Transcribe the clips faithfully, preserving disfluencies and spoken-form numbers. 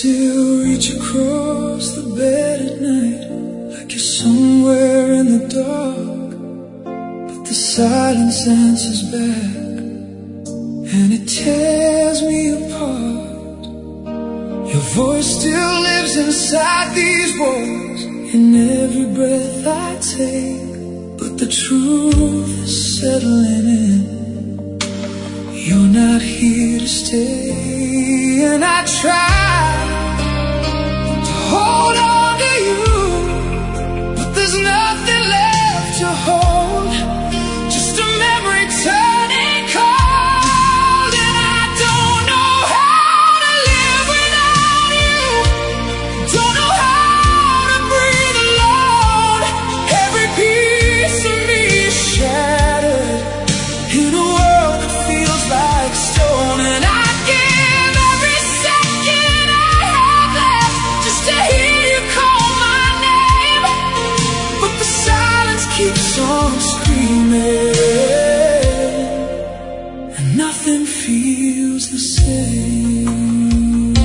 still reach across the bed at night, like you're somewhere in the dark, but the silence answers back, and it tears me apart. Your voice still lives inside these walls, in every breath I take, but the truth is settling in. You're not here to stay, and I try to hold on to you, but there's nothing left to hold, just a memory turning cold. And I don't know how to live without you, don't know how to breathe alone. Every piece of me is shattered in a world that feels like stone, and I give every second I have left just to hear you call my name, but the silence keeps on screaming, and nothing feels the same.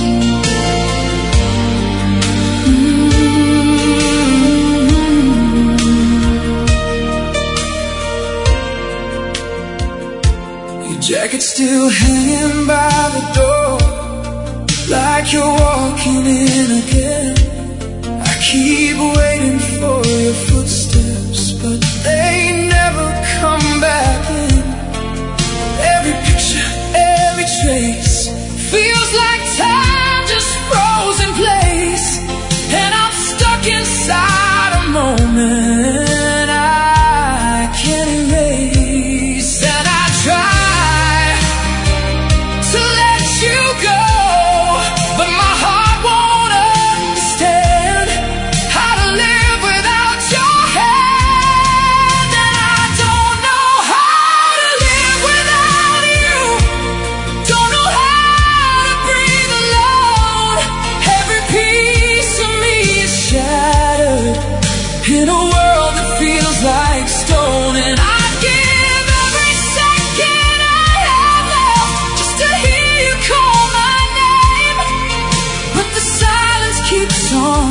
Mm-hmm. Your jacket's still hanging by the door, like you're walking in again. I keep waiting for your footsteps, but they never come back in. Every picture, every trace feels like time just froze in place, and I'm stuck inside a moment I can't erase. And I try to let you go, but my heart won't understand how to live without your hand. And I don't know how to live without you, don't know how to breathe alone. Every piece of me is shattered in a world that feels like stone, and I give every second I have left just to hear you call my name, but the silence keeps on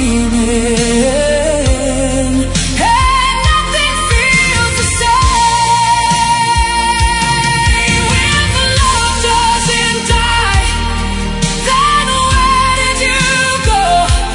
screaming, and nothing feels the same. When the love doesn't die, then where did you go?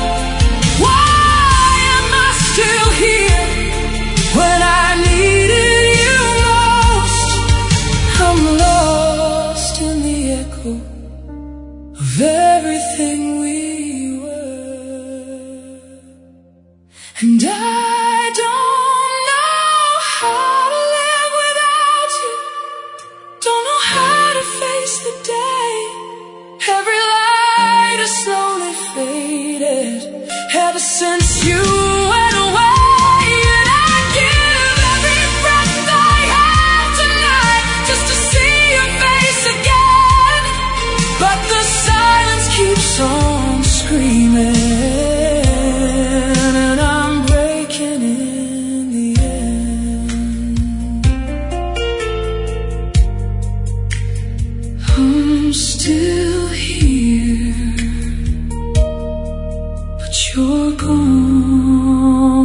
Why am I still here when I needed you most? I'm lost in the echo of everything we were, and I don't know how to live without you, don't know how to face the day. Every light has slowly faded ever since you went away, and I give every breath I have tonight just to see your face again, but the silence keeps on screaming, and I'm breaking in the end. I'm still here, but you're gone.